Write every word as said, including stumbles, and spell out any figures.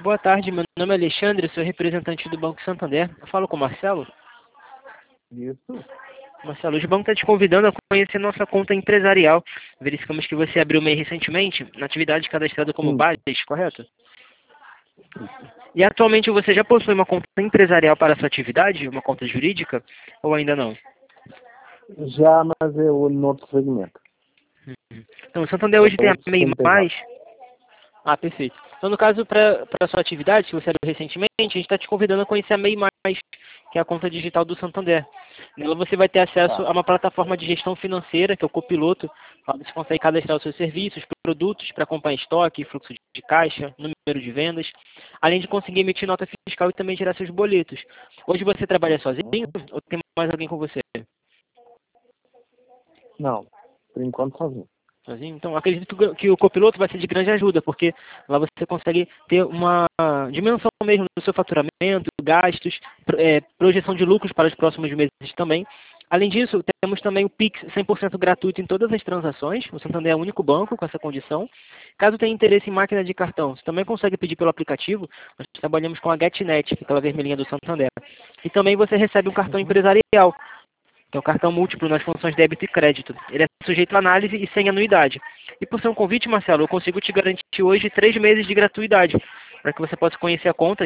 Boa tarde, meu nome é Alexandre, sou representante do Banco Santander. Eu falo com o Marcelo. Isso. Marcelo, hoje o banco está te convidando a conhecer nossa conta empresarial. Verificamos que você abriu M E I recentemente, na atividade cadastrada como Sim. Bares, correto? E atualmente você já possui uma conta empresarial para a sua atividade, uma conta jurídica, ou ainda não? Já, mas é o em outro segmento. Então, o Santander hoje É tem a outro M E I C N P J. mais. Ah, perfeito. Então, no caso, para a sua atividade, que você abriu recentemente, a gente está te convidando a conhecer a M E I mais, que é a conta digital do Santander. Nela você vai ter acesso Tá. a uma plataforma de gestão financeira, que é o Copiloto, onde você consegue cadastrar os seus serviços, produtos para acompanhar estoque, fluxo de caixa, número de vendas, além de conseguir emitir nota fiscal e também gerar seus boletos. Hoje você trabalha sozinho Uhum. ou tem mais alguém com você? Não, por enquanto sozinho. Sozinho? Então, acredito que o que o copiloto vai ser de grande ajuda, porque lá você consegue ter uma dimensão mesmo do seu faturamento, gastos, pro- é, projeção de lucros para os próximos meses também. Além disso, temos também o Pix cem por cento gratuito em todas as transações. O Santander é o único banco com essa condição. Caso tenha interesse em máquina de cartão, você também consegue pedir pelo aplicativo. Nós trabalhamos com a GetNet, que é aquela vermelhinha do Santander. E também você recebe um cartão Uhum. empresarial, que é o cartão múltiplo nas funções débito e crédito. Ele é sujeito a análise e sem anuidade. E por ser um convite, Marcelo, eu consigo te garantir hoje três meses de gratuidade, para que você possa conhecer a conta